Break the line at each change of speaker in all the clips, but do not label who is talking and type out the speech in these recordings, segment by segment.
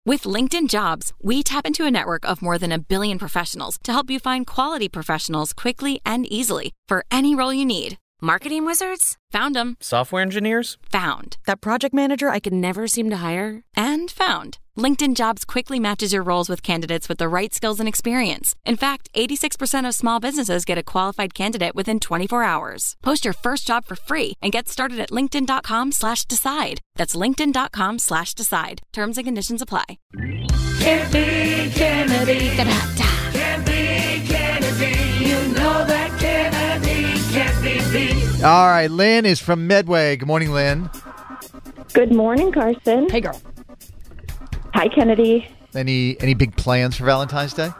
With LinkedIn Jobs, we tap into a network of more than 1 billion professionals to help you find quality professionals quickly and easily for any role you need. Marketing wizards? Found them.
Software engineers?
Found. That project manager I could never seem to hire? And found. LinkedIn Jobs quickly matches your roles with candidates with the right skills and experience. In fact, 86% of small businesses get a qualified candidate within 24 hours. Post your first job for free and get started at linkedin.com/decide. That's linkedin.com/decide. Terms and conditions apply.
Can't be Kennedy. Can't be Kennedy. You know that Kennedy can't be beat.
All right, Lynn is from Medway. Good morning, Lynn.
Good morning, Carson.
Hey, girl.
Hi, Kennedy.
Any big plans for Valentine's Day?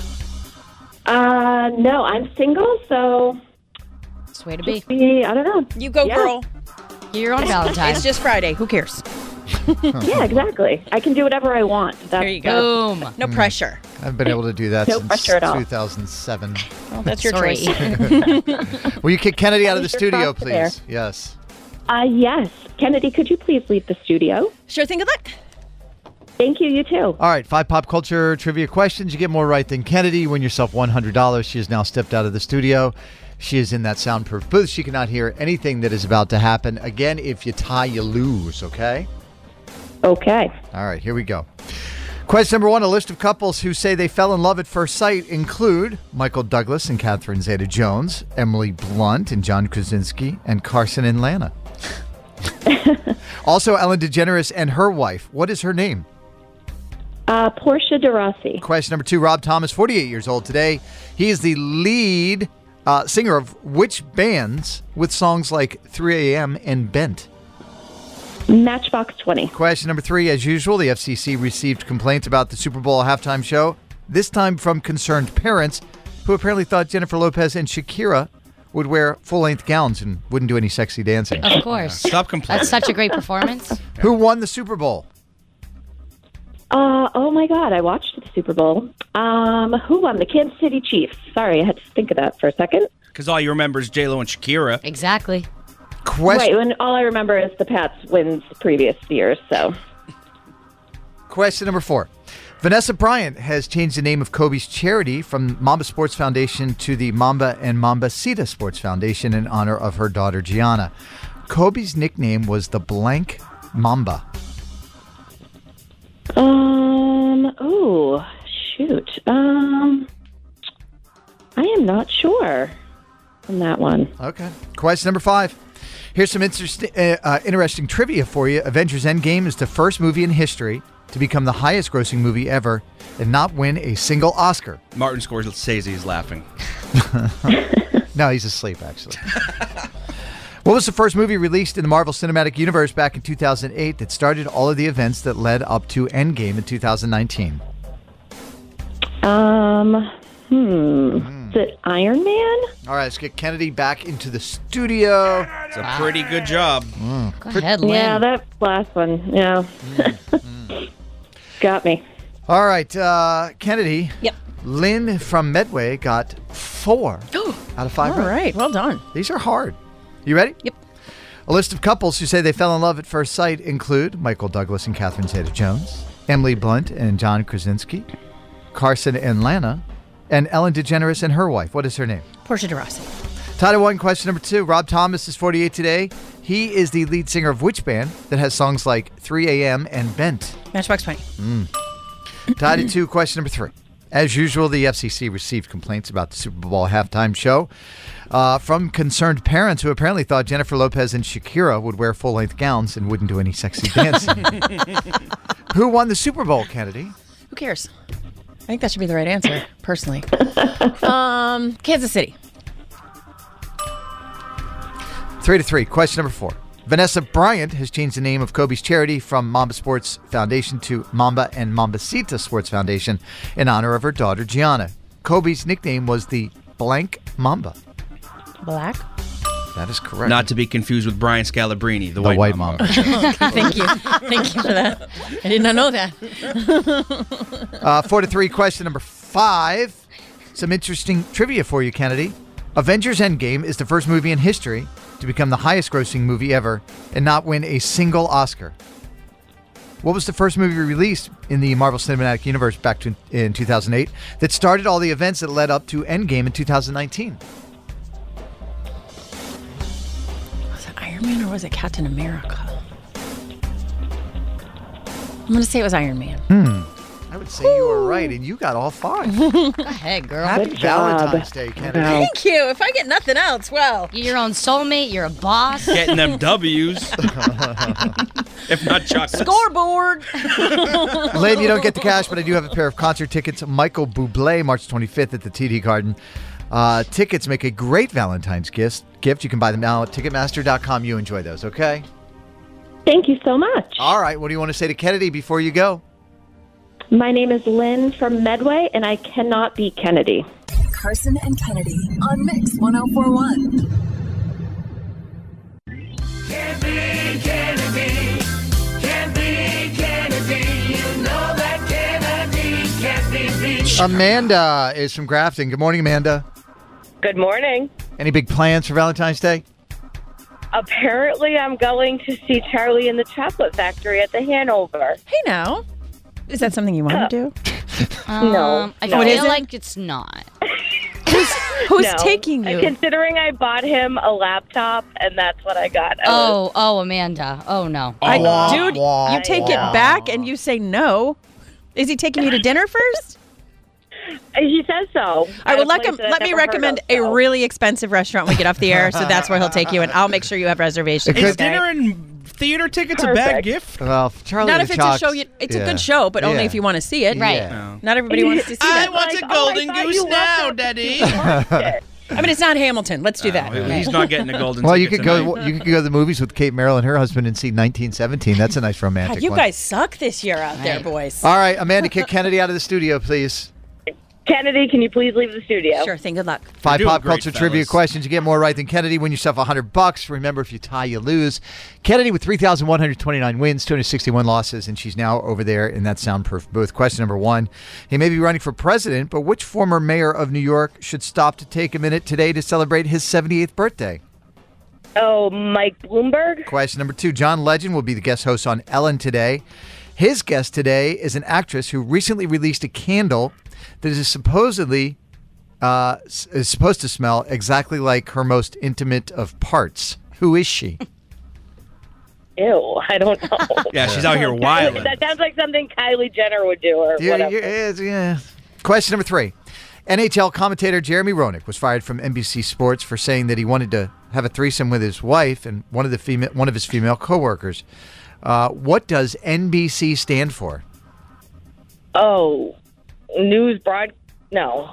No, I'm single, so
It's way to be.
I don't know.
You go,
Yeah.
girl. You're on Valentine's. It's just Friday. Who cares?
Yeah, exactly. I can do whatever I want.
There you go. Boom. No pressure.
I haven't been able to do that
No
since
pressure at all.
2007.
Well, that's your
Sorry.
choice.
Will you kick Kennedy out of the
Your
studio,
thoughts there.
please? Yes.
Yes. Kennedy, could you please leave the studio?
Sure thing. Good luck.
Thank you. You too.
All right, 5 pop culture trivia questions. You get more right than Kennedy. You win yourself $100. She has now stepped out of the studio. She is in that soundproof booth. She cannot hear anything that is about to happen. Again, if you tie, you lose, okay?
Okay.
All right, here we go. Question number 1, a list of couples who say they fell in love at first sight include Michael Douglas and Catherine Zeta-Jones, Emily Blunt and John Krasinski, and Carson and Lana. Also, Ellen DeGeneres and her wife. What is her name?
Portia de Rossi.
Question number 2, Rob Thomas, 48 years old today. He is the lead singer of which bands with songs like 3 a.m. and Bent?
Matchbox 20.
Question number 3, as usual, the FCC received complaints about the Super Bowl halftime show, this time from concerned parents who apparently thought Jennifer Lopez and Shakira would wear full-length gowns and wouldn't do any sexy dancing.
Of course.
Stop complaining.
That's such a great performance.
Who won the Super Bowl?
Oh my God, I watched the Super Bowl. Who won? The Kansas City Chiefs. Sorry, I had to think of that for a second.
Because all you remember is J-Lo and Shakira.
Exactly.
Right, and all I remember is the Pats wins previous years, so.
Question number 4. Vanessa Bryant has changed the name of Kobe's charity from Mamba Sports Foundation to the Mamba and Mambacita Sports Foundation in honor of her daughter Gianna. Kobe's nickname was the blank Mamba.
Oh, shoot. I am not sure on that one.
Okay. Question number 5. Here's some interesting trivia for you. Avengers Endgame is the first movie in history to become the highest grossing movie ever and not win a single Oscar.
Martin Scorsese is laughing.
No, he's asleep, actually. What was the first movie released in the Marvel Cinematic Universe back in 2008 that started all of the events that led up to Endgame in 2019?
Is it Iron Man?
All right, let's get Kennedy back into the studio.
It's a pretty good job.
Go ahead, Lynn.
Yeah, that last one. Yeah. Got me.
All right, Kennedy.
Yep.
Lynn from Medway got 4 out of 5
All right. Well done.
These are hard. You ready?
Yep.
A list of couples who say they fell in love at first sight include Michael Douglas and Catherine Zeta-Jones, Emily Blunt and John Krasinski, Carson and Lana, and Ellen DeGeneres and her wife. What is her name?
Portia de Rossi.
Title 1, question number 2. Rob Thomas is 48 today. He is the lead singer of which band that has songs like 3 a.m. and Bent?
Matchbox 20.
Title 2, question number 3. As usual, the FCC received complaints about the Super Bowl halftime show from concerned parents who apparently thought Jennifer Lopez and Shakira would wear full-length gowns and wouldn't do any sexy dancing. Who won the Super Bowl, Kennedy?
Who cares? I think that should be the right answer, personally. Kansas City.
3-3. Question number 4. Vanessa Bryant has changed the name of Kobe's charity from Mamba Sports Foundation to Mamba and Mambacita Sports Foundation in honor of her daughter Gianna. Kobe's nickname was the blank Mamba.
Black.
That is correct.
Not to be confused with Brian Scalabrine, the white mamba.
Thank you. Thank you for that. I did not know that.
4-3. Question number 5. Some interesting trivia for you, Kennedy. Avengers Endgame is the first movie in history to become the highest grossing movie ever and not win a single Oscar. What was the first movie released in the Marvel Cinematic Universe back in 2008 that started all the events that led up to Endgame in 2019?
Was it Iron Man or was it Captain America? I'm going to say it was Iron Man.
I would say you were right, and you got all 5.
Go ahead, girl.
Happy
Good job.
Valentine's Day, Kennedy.
Thank you. If I get nothing else, well.
You're your own soulmate. You're a boss.
Getting them W's. If not chocolates.
Scoreboard.
Lynn, you don't get the cash, but I do have a pair of concert tickets. Michael Bublé, March 25th at the TD Garden. Tickets make a great Valentine's gift. You can buy them now at Ticketmaster.com. You enjoy those, okay?
Thank you so much.
All right. What do you want to say to Kennedy before you go?
My name is Lynn from Medway, and I cannot beat Kennedy.
Carson and Kennedy on Mix 1041.
Can't be Kennedy. Can't be Kennedy. You know that Kennedy can't be beat.
Amanda is from Grafton. Good morning, Amanda.
Good morning.
Any big plans for Valentine's Day?
Apparently, I'm going to see Charlie and the Chocolate Factory at the Hanover.
Hey, now. Is that something you want to do?
No.
I
No.
What is
feel
it?
like it's not.
Who's
No.
taking you?
Considering I bought him a laptop, and that's what I got.
Oh, Amanda. Oh, no.
Dude, you take it back and you say no. Is he taking you to dinner first?
He says so.
I would let me recommend a really expensive restaurant when we get off the air, so that's where he'll take you, and I'll make sure you have reservations.
Is
okay?
dinner and theater tickets a bad
Perfect.
gift?
Well, Charlie
Not
the
if it's
Chalks-
a show. It's a
yeah.
good show, but only
Yeah.
if you want to see it.
Right.
Yeah.
Not everybody wants to see
I
that.
want a golden
I thought
goose
you
now,
loved
Daddy.
it.
I mean, it's not Hamilton. Let's do that.
He's not getting a golden
Well, you
ticket
could go.
tonight.
You could go to the movies with Kate Merrill and her husband and see 1917. That's a nice romantic
God, you
one.
guys suck this year out there, boys.
All right, Amanda, kick Kennedy out of the studio, please.
Kennedy, can you please leave the studio?
Sure thing. Good luck.
5
doing
pop
great,
culture trivia
fellas.
questions. You get more right than Kennedy. Win yourself $100. Remember, if you tie, you lose. Kennedy with 3,129 wins, 261 losses, and she's now over there in that soundproof booth. Question number 1. He may be running for president, but which former mayor of New York should stop to take a minute today to celebrate his 78th birthday?
Oh, Mike Bloomberg?
Question number 2. John Legend will be the guest host on Ellen today. His guest today is an actress who recently released a candle that is supposedly is supposed to smell exactly like her most intimate of parts. Who is she?
Ew, I don't know.
Yeah, she's out here wilding.
That sounds like something Kylie Jenner would do or whatever.
Yeah. Question number 3. NHL commentator Jeremy Roenick was fired from NBC Sports for saying that he wanted to have a threesome with his wife and one of his female coworkers. What does NBC stand for?
Oh, news broad... No.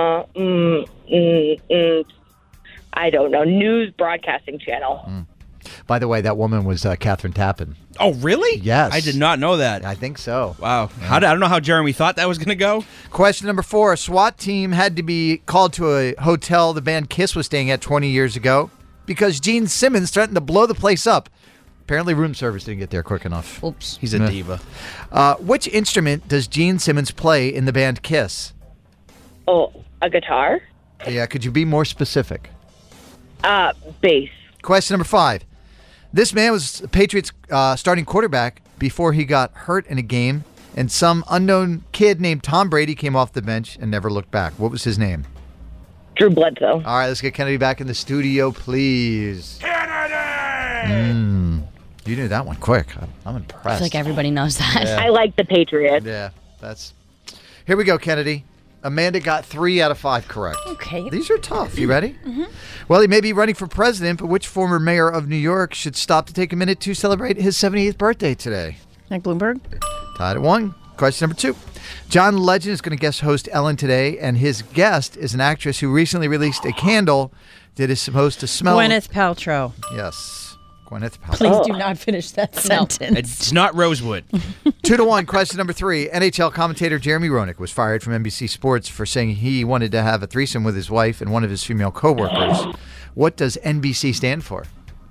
I don't know. News Broadcasting Channel.
By the way, that woman was Catherine Tappan.
Oh, really?
Yes.
I did not know that.
I think so.
Wow. I don't know how Jeremy thought that was going to go.
Question number 4. A SWAT team had to be called to a hotel the band Kiss was staying at 20 years ago because Gene Simmons threatened to blow the place up. Apparently room service didn't get there quick enough.
Oops.
He's a diva.
Which instrument does Gene Simmons play in the band Kiss?
Oh, a guitar?
Yeah, could you be more specific?
Bass.
Question number 5. This man was the Patriots starting quarterback before he got hurt in a game, and some unknown kid named Tom Brady came off the bench and never looked back. What was his name?
Drew Bledsoe.
All right, let's get Kennedy back in the studio, please.
Kennedy!
You knew that one quick. I'm
I
impressed.
feel like everybody knows that.
I like the Patriots.
Yeah, that's... Here we go, Kennedy. Amanda got 3 out of 5 correct.
Okay.
These are tough. You ready? Mm-hmm. Well, he may be running for president, but which former mayor of New York should stop to take a minute to celebrate his 78th birthday today?
Mike Bloomberg.
Tied at 1. Question number 2. John Legend is going to guest host Ellen today, and his guest is an actress who recently released a candle that is supposed to smell...
Gwyneth Paltrow.
Yes. Gwyneth Paltrow.
Please do not finish that sentence.
It's not Rosewood.
2-1. Question number 3. NHL commentator Jeremy Roenick was fired from NBC Sports for saying he wanted to have a threesome with his wife and one of his female coworkers. What does NBC stand for?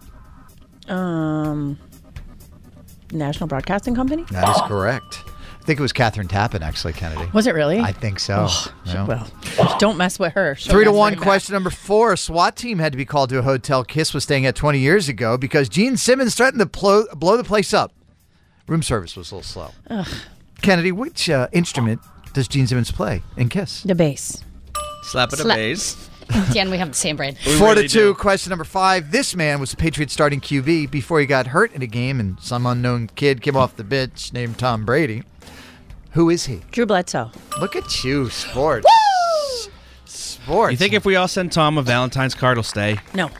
National Broadcasting Company?
That is correct. I think it was Catherine Tappan, actually, Kennedy.
Was it really?
I think so. Yeah.
Well, don't mess with her. She'll
3-1.
mess right back.
Question number 4. A SWAT team had to be called to a hotel Kiss was staying at 20 years ago because Gene Simmons threatened to blow the place up. Room service was a little slow. Kennedy, which instrument does Gene Simmons play in Kiss?
The bass.
Slap it a bass.
Dan, we have the same brain.
4-2. Question number 5. This man was the Patriots starting QB before he got hurt in a game and some unknown kid came off the bench named Tom Brady. Who is he?
Drew Bledsoe.
Look at you, sports. Sports.
You think if we all send Tom a Valentine's card, he'll stay?
No.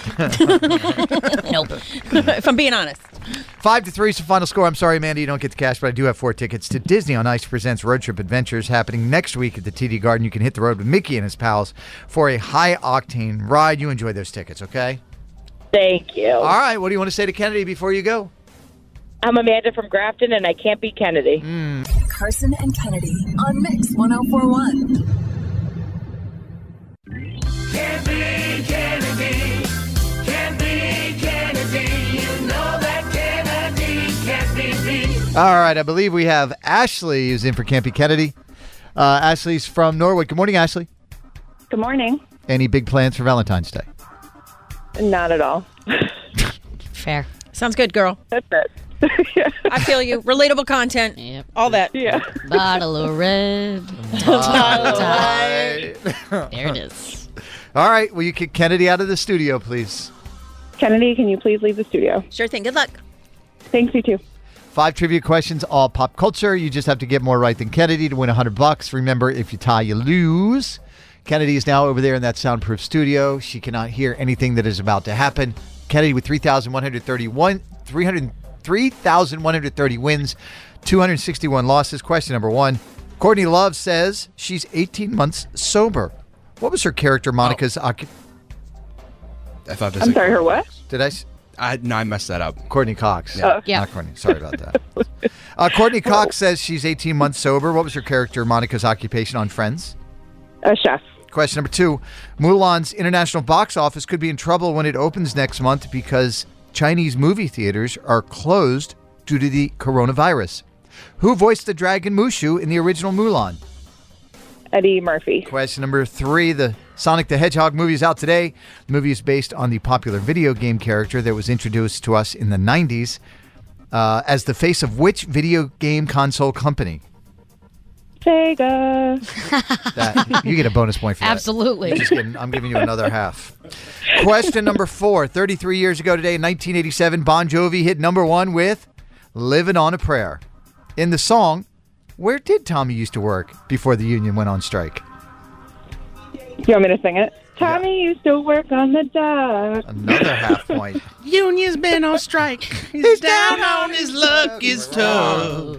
Nope.
If I'm being honest.
5-3 is the final score. I'm sorry, Amanda, you don't get the cash, but I do have 4 tickets to Disney on Ice Presents Road Trip Adventures happening next week at the TD Garden. You can hit the road with Mickey and his pals for a high-octane ride. You enjoy those tickets, okay?
Thank you.
All right, what do you want to say to Kennedy before you go?
I'm Amanda from Grafton, and I can't beat Kennedy.
Carson and Kennedy on Mix 104.1.
Can't be Kennedy. Can't be Kennedy. You know that Kennedy can't be beat.
All right, I believe we have Ashley who's in for Campy Kennedy. Ashley's from Norwood. Good morning, Ashley.
Good morning.
Any big plans for Valentine's Day?
Not at all.
Fair.
Sounds good, girl.
That's it.
I feel you. Relatable content.
Yep.
All that.
Yeah.
Bottle of red. There it is.
All right, will you kick Kennedy out of the studio, please?
Kennedy, can you please leave the studio?
Sure thing. Good luck.
Thanks, you too.
5 trivia questions, all pop culture. You just have to get more right than Kennedy to win $100. Remember, if you tie, you lose. Kennedy is now over there in that soundproof studio. She cannot hear anything that is about to happen. Kennedy with 3,130 wins, 261 losses. Question number 1. Courtney Love says she's 18 months sober. What was her character, Monica's
I thought this.
I'm sorry, her what?
Did I?
I messed that up.
Courtney Cox.
Oh.
Yeah.
Not Courtney. Sorry about that. Courtney Cox says she's 18 months sober. What was her character, Monica's occupation on Friends?
A chef.
Question number 2. Mulan's international box office could be in trouble when it opens next month because Chinese movie theaters are closed due to the coronavirus. Who voiced the dragon Mushu in the original Mulan?
Eddie Murphy.
Question number 3. The Sonic the Hedgehog movie is out today. The movie is based on the popular video game character that was introduced to us in the 90s as the face of which video game console company?
Sega.
You get a bonus point for that.
Absolutely.
I'm giving you another half. Question number 4. 33 years ago today, in 1987, Bon Jovi hit number 1 with Living on a Prayer. In the song, where did Tommy used to work before the union went on strike?
You want me to sing it? Tommy used to work on the dock.
Another half point.
Union's been on strike. He's down on his luck. Is tough.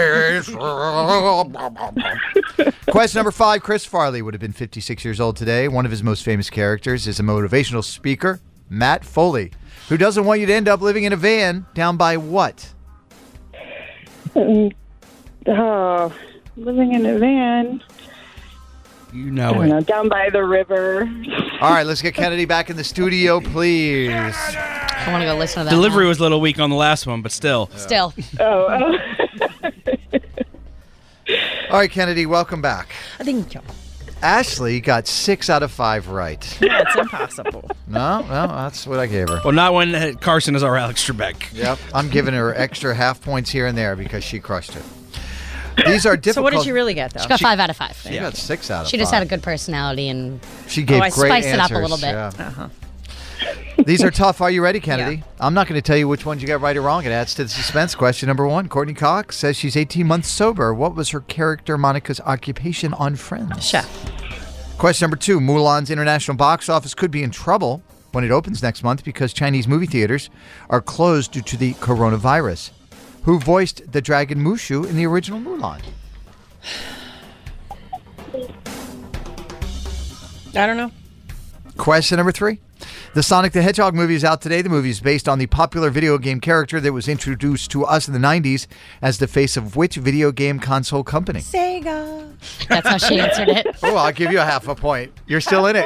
Question number 5. Chris Farley would have been 56 years old today. One of his most famous characters is a motivational speaker, Matt Foley, who doesn't want you to end up living in a van down by what?
Oh, living in a van.
You
I
know
don't
it.
know, down by the river.
All right, let's get Kennedy back in the studio, please.
I want to go listen to that.
Delivery
now.
was a little weak on the last one, but still.
Still.
Oh.
All right, Kennedy, welcome back.
I think so.
Ashley got 6 out of 5 right.
That's impossible.
No, that's what I gave her.
Well, not when Carson is our Alex Trebek.
Yep, I'm giving her extra half points here and there because she crushed it. These are difficult.
So what did she really get, though?
She got 5 out of 5.
She got 6 out of 5.
She just had a good personality and
She gave
I
great
spiced
answers.
it up a little bit.
Yeah. These are tough. Are you ready, Kennedy?
Yeah.
I'm not going to tell you which ones you got right or wrong. It adds to the suspense. Question number 1. Courtney Cox says she's 18 months sober. What was her character, Monica's occupation on Friends?
Chef.
Question number 2. Mulan's international box office could be in trouble when it opens next month because Chinese movie theaters are closed due to the coronavirus. Who voiced the dragon Mushu in the original Mulan?
I don't know.
Question number 3. The Sonic the Hedgehog movie is out today. The movie is based on the popular video game character that was introduced to us in the 90s as the face of which video game console company?
Sega.
That's how she answered it.
Oh, I'll give you a half a point. You're still in it.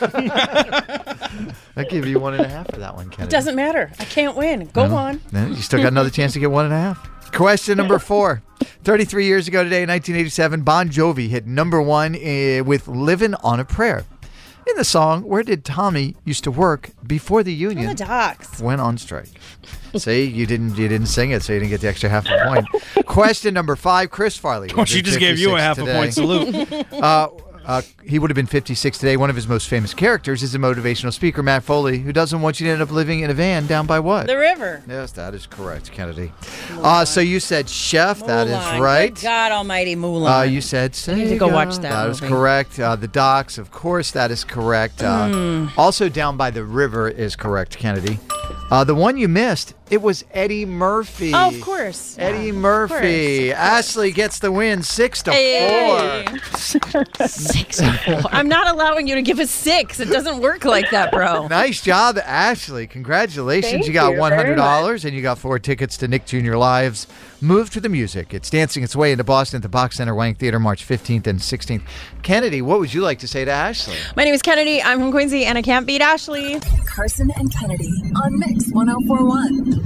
I'll give you 1.5 for that one, Kennedy.
Doesn't matter. I can't win. Go on.
No, you still got another chance to get 1.5. Question number 4. 33 years ago today, in 1987, Bon Jovi hit number 1 with Livin' on a Prayer. In the song, where did Tommy used to work before the
On
union
the docks.
went on strike? See, you didn't sing it, so you didn't get the extra half a point. Question number 5, Chris Farley.
Well, she just gave you a half a point salute.
He would have been 56 today. One of his most famous characters is a motivational speaker, Matt Foley, who doesn't want you to end up living in a van down by what?
The river.
Yes, that is correct, Kennedy. So you said chef. That is
Mulan.
right.
Good God Almighty, Mulan.
You said Sega.
I need to go watch that
That is
movie.
correct. The docks, of course, that is correct. Also down by the river is correct, Kennedy. The one you missed, it was Eddie Murphy.
Oh, of course.
Eddie
Yeah,
Murphy.
of course.
Ashley gets the win, 6-4.
Hey.
6-4.
I'm not allowing you to give a 6. It doesn't work like that, bro.
Nice job, Ashley. Congratulations.
Thank
you got
you very
$100 and you got 4 tickets to Nick Jr. Live's Move to the Music. It's dancing its way into Boston at the Box Center Wank Theater March 15th and 16th. Kennedy, what would you like to say to Ashley?
My name is Kennedy. I'm from Quincy, and I can't beat Ashley.
Carson and Kennedy on Mix 104.1.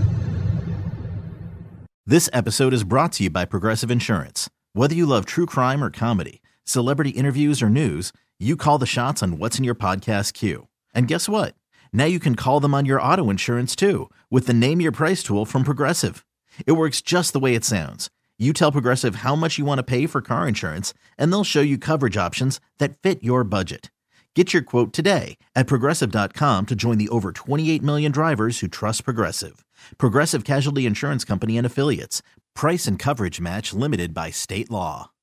This episode is brought to you by Progressive Insurance. Whether you love true crime or comedy, celebrity interviews or news, you call the shots on what's in your podcast queue. And guess what? Now you can call them on your auto insurance too with the Name Your Price tool from Progressive. It works just the way it sounds. You tell Progressive how much you want to pay for car insurance, and they'll show you coverage options that fit your budget. Get your quote today at Progressive.com to join the over 28 million drivers who trust Progressive. Progressive Casualty Insurance Company and Affiliates. Price and coverage match limited by state law.